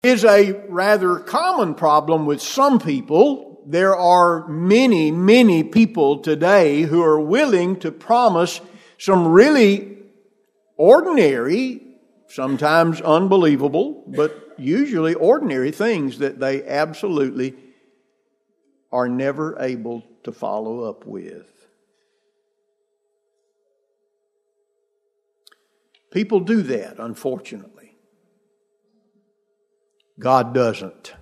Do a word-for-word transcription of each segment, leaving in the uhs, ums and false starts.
Is a rather common problem with some people. There are many, many people today who are willing to promise some really ordinary, sometimes unbelievable, but usually ordinary things that they absolutely are never able to follow up with. People do that, unfortunately. God doesn't.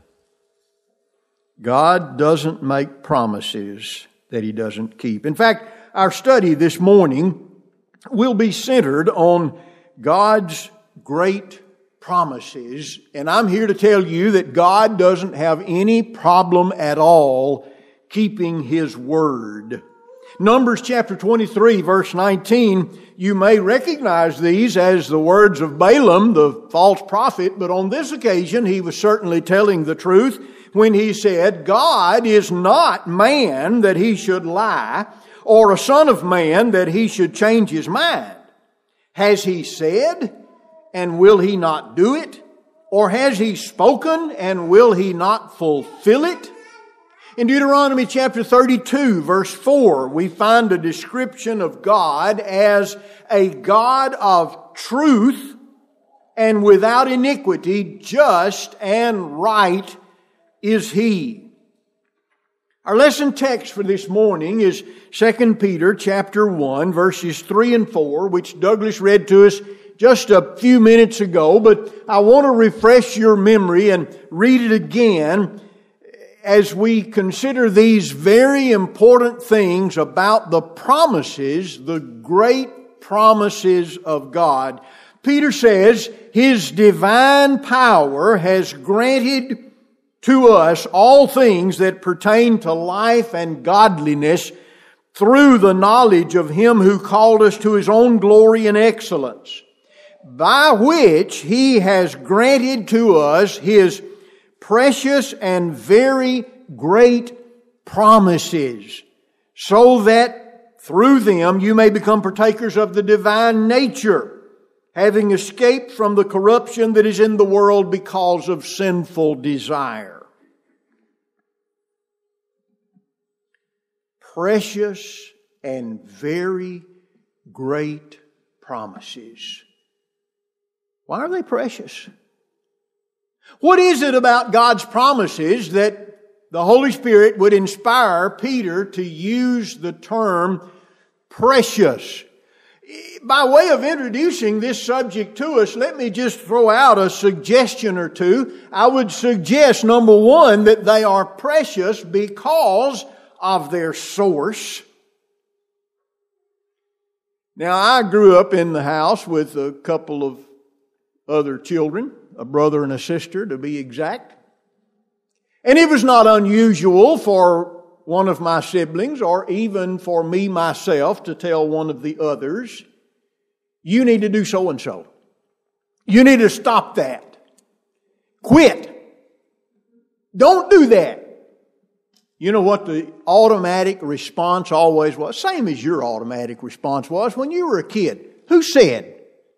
God doesn't make promises that He doesn't keep. In fact, our study this morning will be centered on God's great promises. And I'm here to tell you that God doesn't have any problem at all keeping His word. Numbers chapter twenty-three, verse nineteen, you may recognize these as the words of Balaam, the false prophet, but on this occasion he was certainly telling the truth when he said, God is not man that He should lie, or a son of man that He should change His mind. Has He said, and will He not do it? Or has He spoken, and will He not fulfill it? In Deuteronomy chapter thirty-two, verse four, we find a description of God as a God of truth and without iniquity, just and right is He. Our lesson text for this morning is Second Peter chapter one, verses three and four, which Douglas read to us just a few minutes ago, but I want to refresh your memory and read it again as we consider these very important things about the promises, the great promises of God. Peter says, His divine power has granted to us all things that pertain to life and godliness through the knowledge of Him who called us to His own glory and excellence, by which He has granted to us His precious and very great promises, so that through them you may become partakers of the divine nature, having escaped from the corruption that is in the world because of sinful desire. Precious and very great promises. Why are they precious? What is it about God's promises that the Holy Spirit would inspire Peter to use the term precious? By way of introducing this subject to us, let me just throw out a suggestion or two. I would suggest, number one, that they are precious because of their source. Now, I grew up in the house with a couple of other children, a brother and a sister to be exact. And it was not unusual for one of my siblings or even for me myself to tell one of the others, you need to do so and so. You need to stop that. Quit. Don't do that. You know what the automatic response always was? Same as your automatic response was when you were a kid. Who said?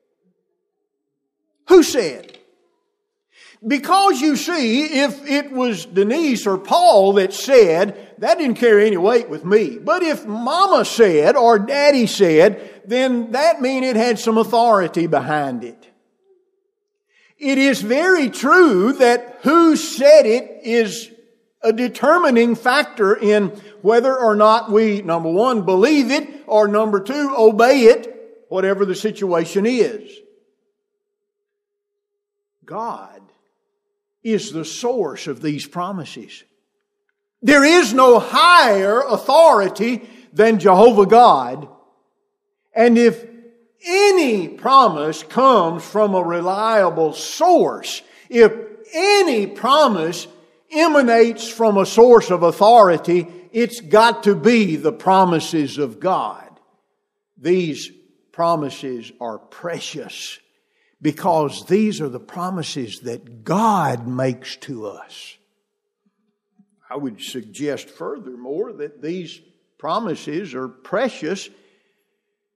Who said? Because you see, if it was Denise or Paul that said, that didn't carry any weight with me. But if Mama said or Daddy said, then that means it had some authority behind it. It is very true that who said it is a determining factor in whether or not we, number one, believe it, or number two, obey it, whatever the situation is. God is the source of these promises. There is no higher authority than Jehovah God. And if any promise comes from a reliable source, if any promise emanates from a source of authority, it's got to be the promises of God. These promises are precious because these are the promises that God makes to us. I would suggest furthermore that these promises are precious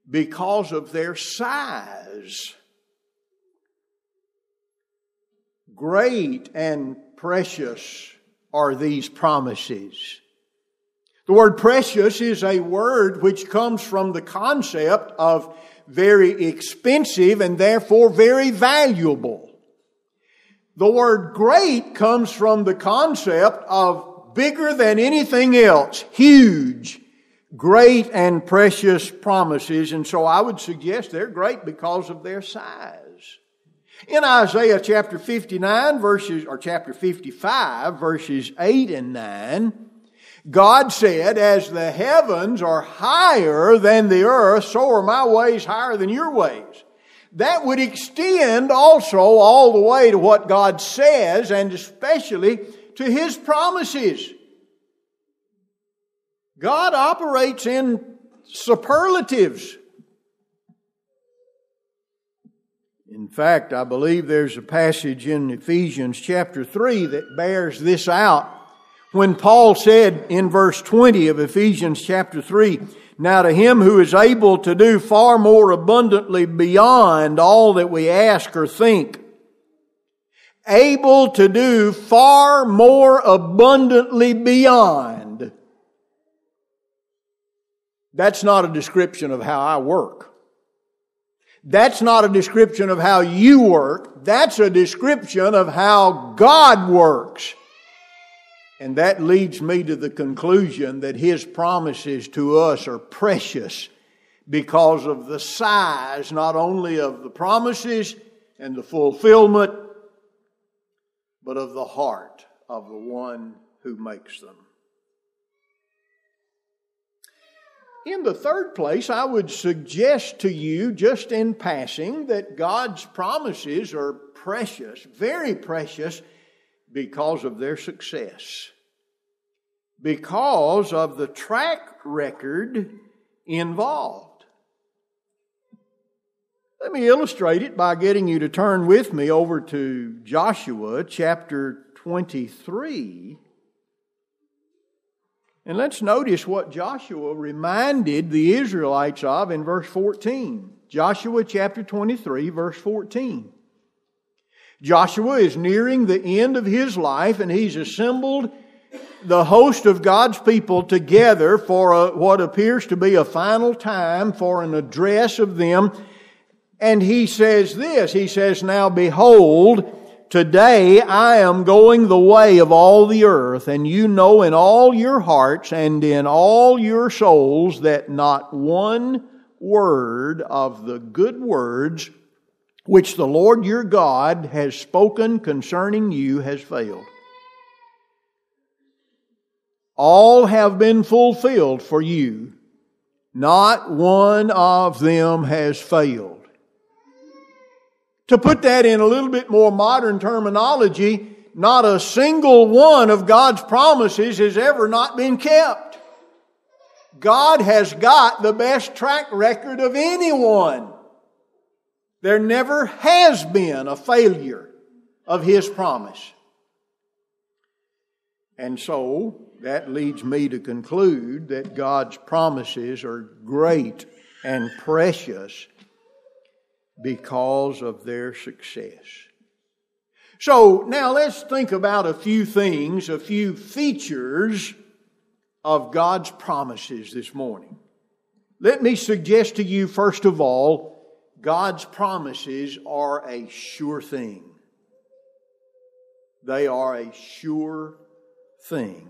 because of their size. great and precious are these promises. The word precious is a word which comes from the concept of very expensive and therefore very valuable. The word great comes from the concept of bigger than anything else, huge, great and precious promises. And so I would suggest they're great because of their size. In Isaiah chapter fifty-nine verses, or chapter fifty-five verses eight and nine, God said, as the heavens are higher than the earth, so are my ways higher than your ways. That would extend also all the way to what God says, and especially to His promises. God operates in superlatives. In fact, I believe there's a passage in Ephesians chapter three that bears this out. When Paul said in verse twenty of Ephesians chapter three, now to Him who is able to do far more abundantly beyond all that we ask or think, able to do far more abundantly beyond. That's not a description of how I work. That's not a description of how you work. That's a description of how God works. And that leads me to the conclusion that His promises to us are precious because of the size not only of the promises and the fulfillment, but of the heart of the one who makes them. In the third place, I would suggest to you, just in passing, that God's promises are precious, very precious, because of their success. Because of the track record involved. Let me illustrate it by getting you to turn with me over to Joshua chapter twenty-three. And let's notice what Joshua reminded the Israelites of in verse fourteen. Joshua chapter twenty-three, verse fourteen. Joshua is nearing the end of his life, and he's assembled the host of God's people together for a, what appears to be a final time for an address of them. And he says this, he says, now behold, today I am going the way of all the earth, and you know in all your hearts and in all your souls that not one word of the good words which the Lord your God has spoken concerning you has failed. All have been fulfilled for you. Not one of them has failed. To put that in a little bit more modern terminology, not a single one of God's promises has ever not been kept. God has got the best track record of anyone. There never has been a failure of His promise. And so, that leads me to conclude that God's promises are great and precious because of their success. So, now let's think about a few things, a few features of God's promises this morning. Let me suggest to you, first of all, God's promises are a sure thing. They are a sure thing.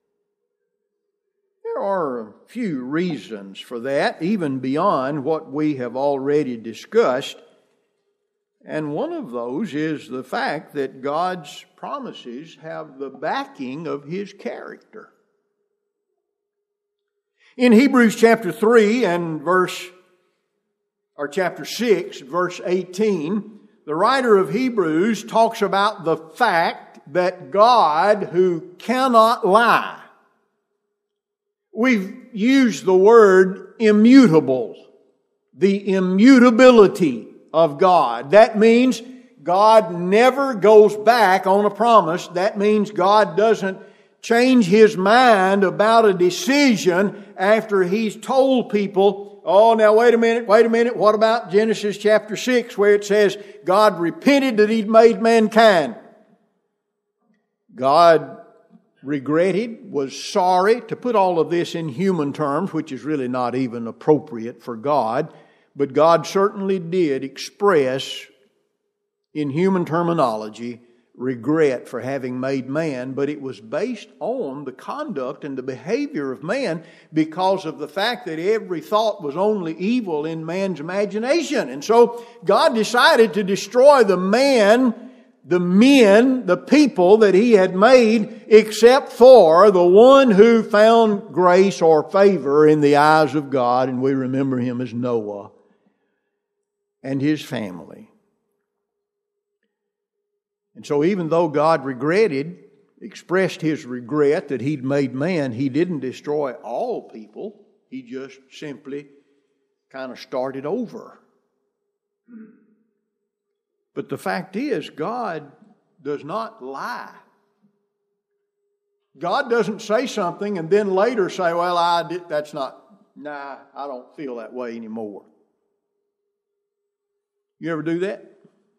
There are a few reasons for that, even beyond what we have already discussed. And one of those is the fact that God's promises have the backing of His character. In Hebrews chapter three and verse, or chapter six, verse eighteen, the writer of Hebrews talks about the fact that God, who cannot lie. We've used the word immutable, the immutability of God. That means God never goes back on a promise. That means God doesn't change His mind about a decision after He's told people, oh, now wait a minute, wait a minute, what about Genesis chapter six where it says God repented that He'd made mankind? God regretted, was sorry, to put all of this in human terms, which is really not even appropriate for God, but God certainly did express in human terminology regret for having made man, but it was based on the conduct and the behavior of man because of the fact that every thought was only evil in man's imagination. And so God decided to destroy the man, the men, the people that He had made, except for the one who found grace or favor in the eyes of God, and we remember him as Noah and his family. And so even though God regretted, expressed His regret that He'd made man, He didn't destroy all people. He just simply kind of started over. But the fact is, God does not lie. God doesn't say something and then later say, well, I did, that's not, nah, I don't feel that way anymore. You ever do that?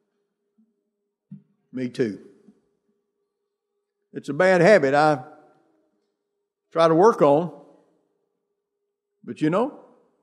Me too. It's a bad habit I try to work on. But you know,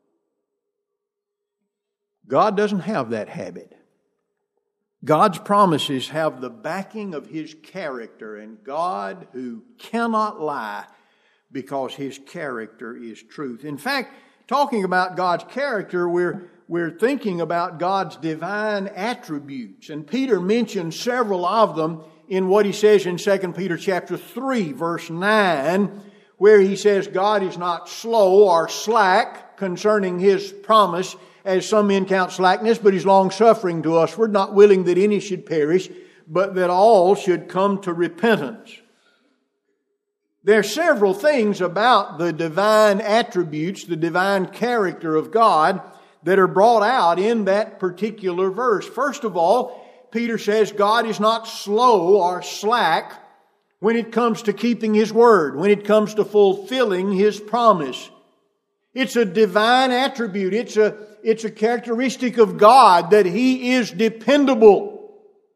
God doesn't have that habit. God's promises have the backing of His character, and God who cannot lie because His character is truth. In fact, talking about God's character, we're We're thinking about God's divine attributes. And Peter mentions several of them in what he says in Second Peter chapter three, verse nine, where he says God is not slow or slack concerning His promise, as some men count slackness, but He's long-suffering to us. We're not willing that any should perish, but that all should come to repentance. There are several things about the divine attributes, the divine character of God, that are brought out in that particular verse. First of all, Peter says God is not slow or slack when it comes to keeping His word, when it comes to fulfilling His promise. It's a divine attribute. It's a, it's a characteristic of God that He is dependable.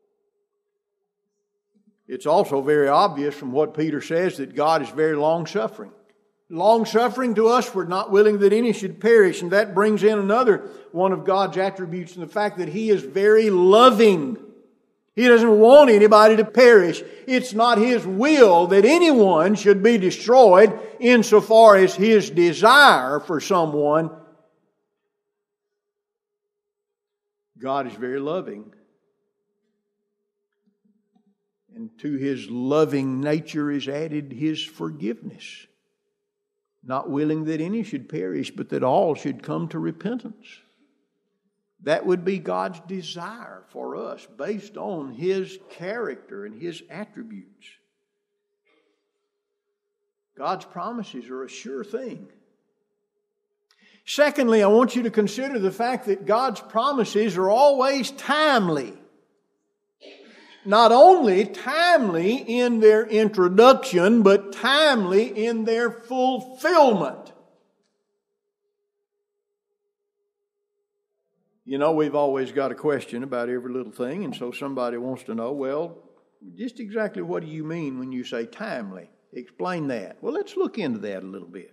It's also very obvious from what Peter says that God is very long-suffering. Long-suffering to us, we're not willing that any should perish. And that brings in another one of God's attributes, and the fact that He is very loving. He doesn't want anybody to perish. It's not His will that anyone should be destroyed, insofar as His desire for someone. God is very loving. And to His loving nature is added His forgiveness. Not willing that any should perish, but that all should come to repentance. That would be God's desire for us, based on His character and His attributes. God's promises are a sure thing. Secondly, I want you to consider the fact that God's promises are always timely. Not only timely in their introduction, but timely in their fulfillment. You know, we've always got a question about every little thing, and so somebody wants to know, well, just exactly what do you mean when you say timely? Explain that. Well, let's look into that a little bit.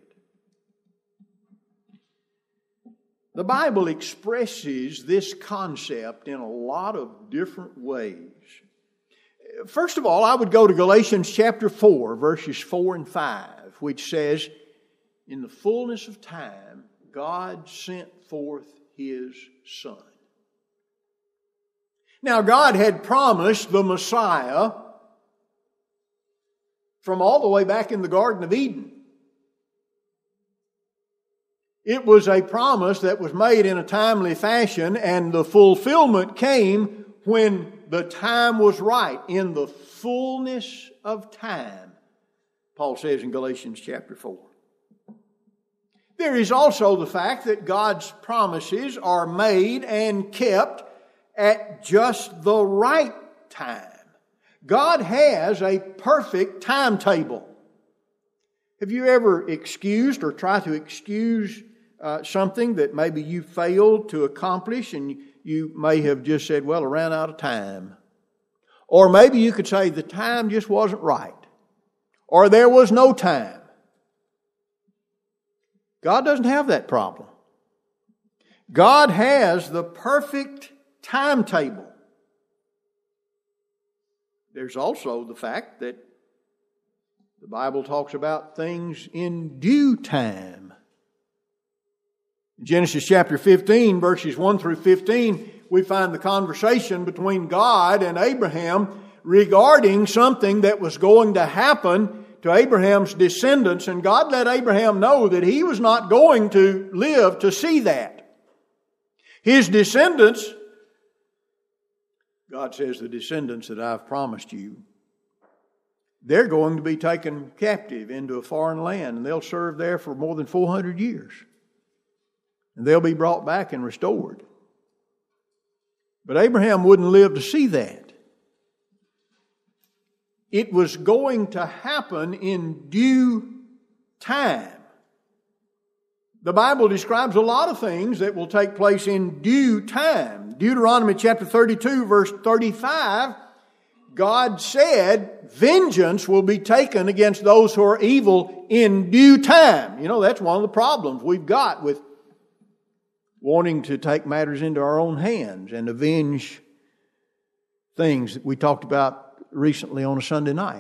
The Bible expresses this concept in a lot of different ways. First of all, I would go to Galatians chapter four, verses four and five, which says, in the fullness of time, God sent forth His Son. Now, God had promised the Messiah from all the way back in the Garden of Eden. It was a promise that was made in a timely fashion, and the fulfillment came when the time was right, in the fullness of time, Paul says in Galatians chapter four. There is also the fact that God's promises are made and kept at just the right time. God has a perfect timetable. Have you ever excused or tried to excuse uh, something that maybe you failed to accomplish, and you may have just said, well, I ran out of time? Or maybe you could say the time just wasn't right. Or there was no time. God doesn't have that problem. God has the perfect timetable. There's also the fact that the Bible talks about things in due time. In Genesis chapter fifteen, verses one through fifteen, we find the conversation between God and Abraham regarding something that was going to happen to Abraham's descendants. And God let Abraham know that he was not going to live to see that. His descendants, God says, the descendants that I've promised you, they're going to be taken captive into a foreign land, and they'll serve there for more than four hundred years. And they'll be brought back and restored. But Abraham wouldn't live to see that. It was going to happen in due time. The Bible describes a lot of things that will take place in due time. Deuteronomy chapter thirty-two, verse thirty-five, God said, vengeance will be taken against those who are evil in due time. You know, that's one of the problems we've got with wanting to take matters into our own hands and avenge things that we talked about recently on a Sunday night.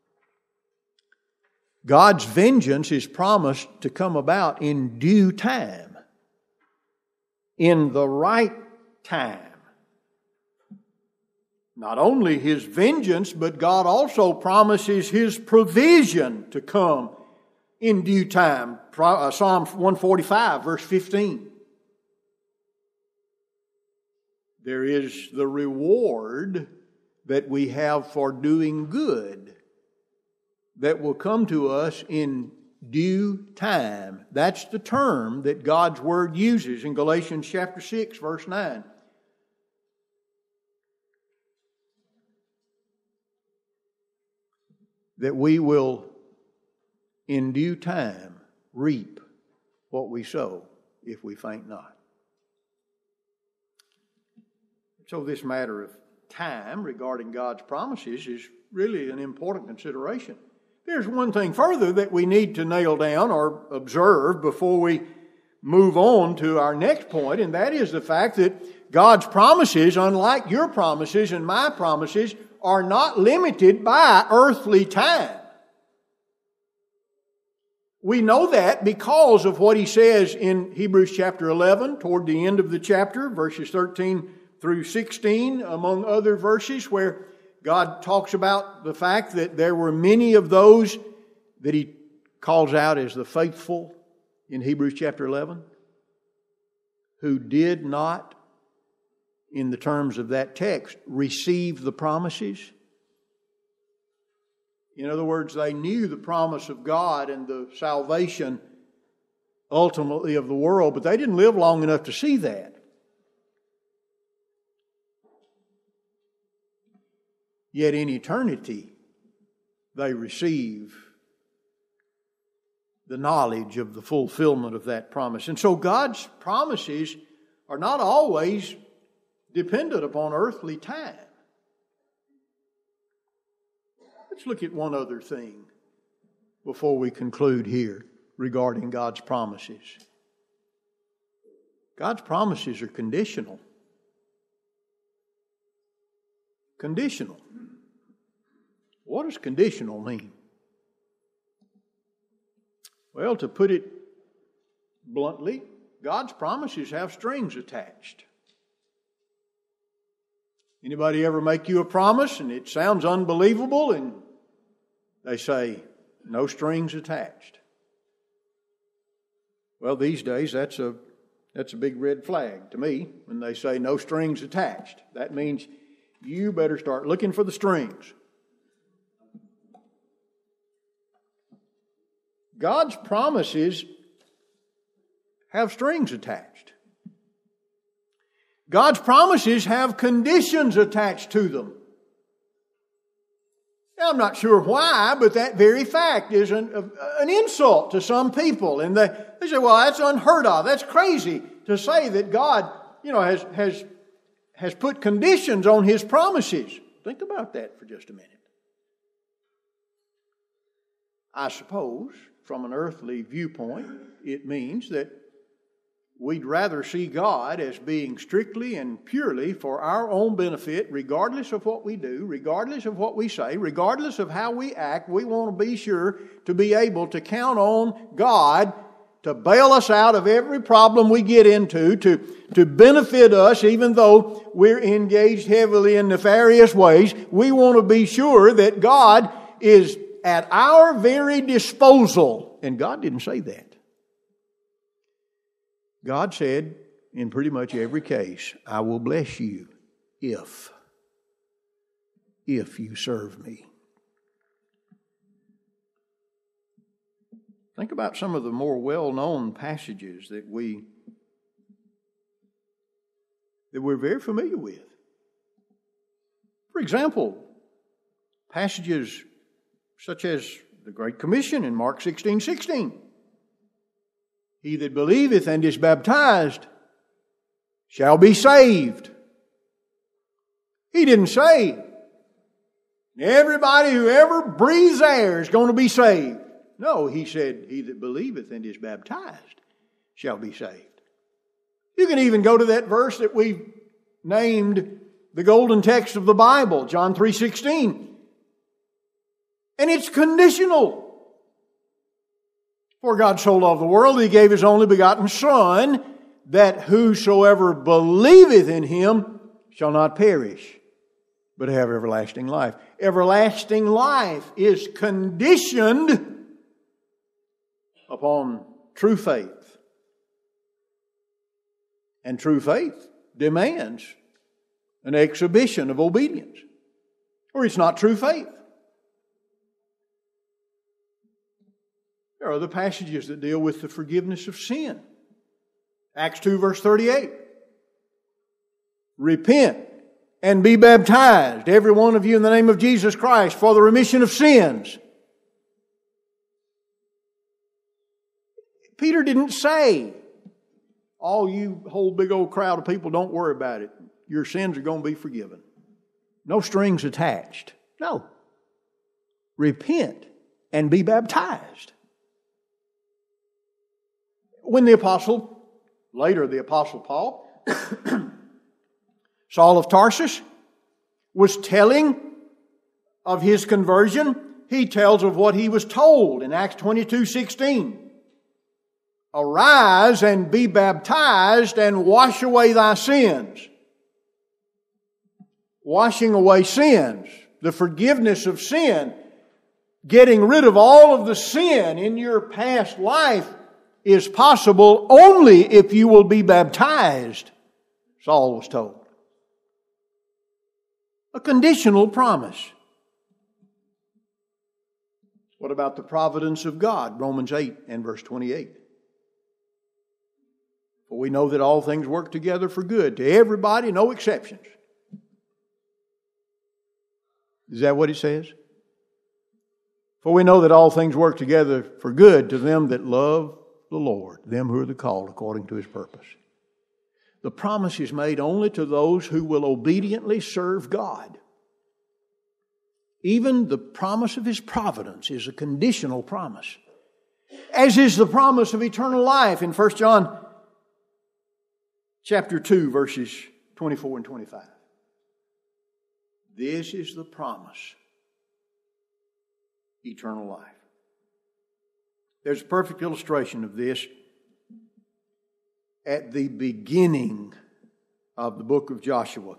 God's vengeance is promised to come about in due time, in the right time. Not only His vengeance, but God also promises His provision to come in due time. Psalm one forty-five, verse fifteen. There is the reward that we have for doing good that will come to us in due time. That's the term that God's Word uses in Galatians chapter six, verse nine. That we will, in due time, reap what we sow if we faint not. So this matter of time regarding God's promises is really an important consideration. There's one thing further that we need to nail down or observe before we move on to our next point, and that is the fact that God's promises, unlike your promises and my promises, are not limited by earthly time. We know that because of what He says in Hebrews chapter eleven, toward the end of the chapter, verses thirteen through sixteen, among other verses, where God talks about the fact that there were many of those that He calls out as the faithful in Hebrews chapter eleven, who did not, in the terms of that text, receive the promises. In other words, they knew the promise of God and the salvation ultimately of the world, but they didn't live long enough to see that. Yet in eternity, they receive the knowledge of the fulfillment of that promise. And so God's promises are not always dependent upon earthly time. Let's look at one other thing before we conclude here regarding God's promises. God's promises are conditional. Conditional. What does conditional mean? Well, to put it bluntly, God's promises have strings attached. Anybody ever make you a promise and it sounds unbelievable and they say, no strings attached? Well, these days that's a that's a big red flag to me when they say no strings attached. That means you better start looking for the strings. God's promises have strings attached. God's promises have conditions attached to them. Now, I'm not sure why, but that very fact is an, an insult to some people. And they, they say, well, that's unheard of. That's crazy to say that God, you know, has, has, has put conditions on His promises. Think about that for just a minute. I suppose, from an earthly viewpoint, it means that we'd rather see God as being strictly and purely for our own benefit, regardless of what we do, regardless of what we say, regardless of how we act. We want to be sure to be able to count on God to bail us out of every problem we get into, to, to benefit us even though we're engaged heavily in nefarious ways. We want to be sure that God is at our very disposal. And God didn't say that. God said in pretty much every case, I will bless you if, if you serve me. Think about some of the more well-known passages that we that we're very familiar with. For example, passages such as the Great Commission in Mark sixteen sixteen. He that believeth and is baptized shall be saved. He didn't say everybody who ever breathes air is going to be saved. No, he said, he that believeth and is baptized shall be saved. You can even go to that verse that we named the golden text of the Bible, John three sixteen. And it's conditional. For God so loved the world, He gave His only begotten Son, that whosoever believeth in Him shall not perish, but have everlasting life. Everlasting life is conditioned upon true faith. And true faith demands an exhibition of obedience, or it's not true faith. There are other passages that deal with the forgiveness of sin. Acts two verse thirty-eight. Repent and be baptized, every one of you, in the name of Jesus Christ, for the remission of sins. Peter didn't say, all you whole big old crowd of people, don't worry about it. Your sins are going to be forgiven. No strings attached. No. Repent and be baptized. When the apostle, later the apostle Paul, Saul of Tarsus, was telling of his conversion, he tells of what he was told in Acts twenty-two sixteen. Arise and be baptized and wash away thy sins. Washing away sins, the forgiveness of sin, getting rid of all of the sin in your past life is possible only if you will be baptized, Saul was told. A conditional promise. What about the providence of God? Romans eight and verse twenty-eight. For we know that all things work together for good to everybody, no exceptions. Is that what it says? For we know that all things work together for good to them that love the Lord, them who are the called according to His purpose. The promise is made only to those who will obediently serve God. Even the promise of His providence is a conditional promise, as is the promise of eternal life in First John chapter two, verses twenty-four and twenty-five. This is the promise, eternal life. There's a perfect illustration of this at the beginning of the book of Joshua.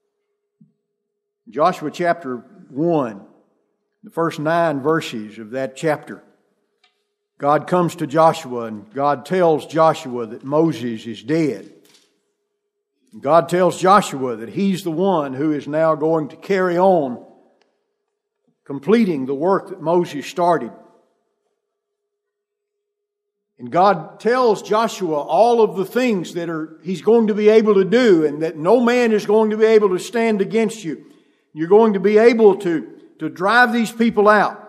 Joshua chapter one, the first nine verses of that chapter. God comes to Joshua and God tells Joshua that Moses is dead. God tells Joshua that he's the one who is now going to carry on completing the work that Moses started. And God tells Joshua all of the things that are he's going to be able to do, and that no man is going to be able to stand against you. You're going to be able to, to drive these people out.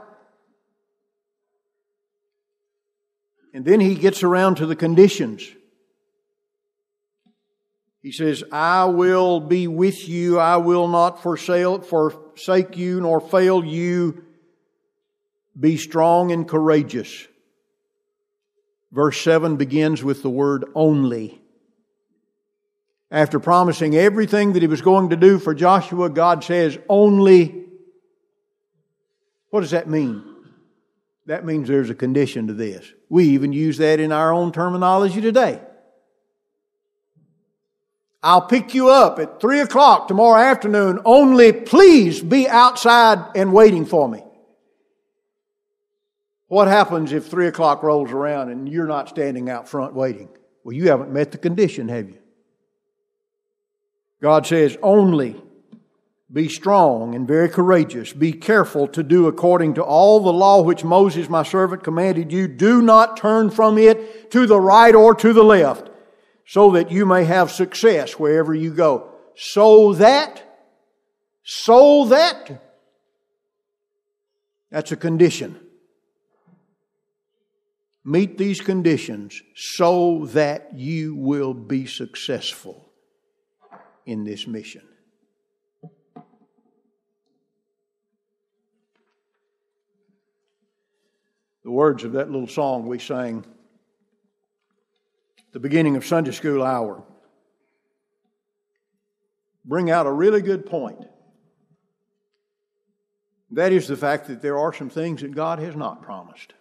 And then he gets around to the conditions. He says, I will be with you. I will not forsake you nor fail you. Be strong and courageous. Verse seven begins with the word only. After promising everything that He was going to do for Joshua, God says only. What does that mean? That means there's a condition to this. We even use that in our own terminology today. I'll pick you up at three o'clock tomorrow afternoon. Only please be outside and waiting for me. What happens if three o'clock rolls around and you're not standing out front waiting? Well, you haven't met the condition, have you? God says, only be strong and very courageous. Be careful to do according to all the law which Moses my servant commanded you. Do not turn from it to the right or to the left, so that you may have success wherever you go. So that, so that, that's a condition. Meet these conditions so that you will be successful in this mission. The words of that little song we sang at the beginning of Sunday school hour bring out a really good point. That is the fact that there are some things that God has not promised.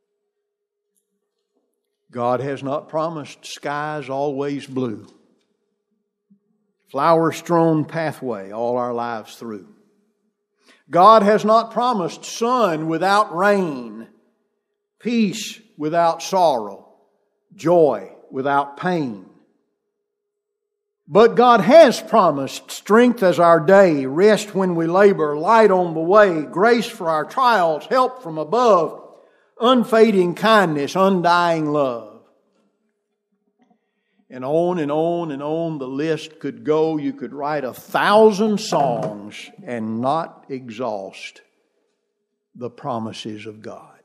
God has not promised skies always blue, flower-strewn pathway all our lives through. God has not promised sun without rain, peace without sorrow, joy without pain. But God has promised strength as our day, rest when we labor, light on the way, grace for our trials, help from above, unfading kindness, undying love. And on and on and on the list could go. You could write a thousand songs and not exhaust the promises of God.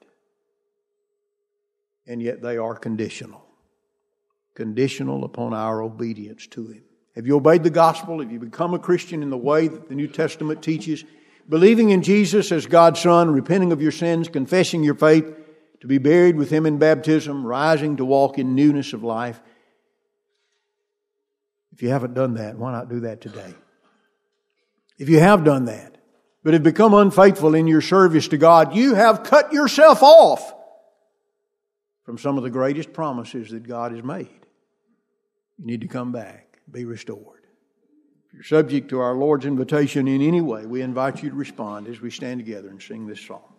And yet they are conditional. Conditional upon our obedience to Him. Have you obeyed the gospel? Have you become a Christian in the way that the New Testament teaches? Believing in Jesus as God's Son, repenting of your sins, confessing your faith, to be buried with Him in baptism, rising to walk in newness of life. If you haven't done that, why not do that today? If you have done that, but have become unfaithful in your service to God, you have cut yourself off from some of the greatest promises that God has made. You need to come back, be restored. If you're subject to our Lord's invitation in any way, we invite you to respond as we stand together and sing this song.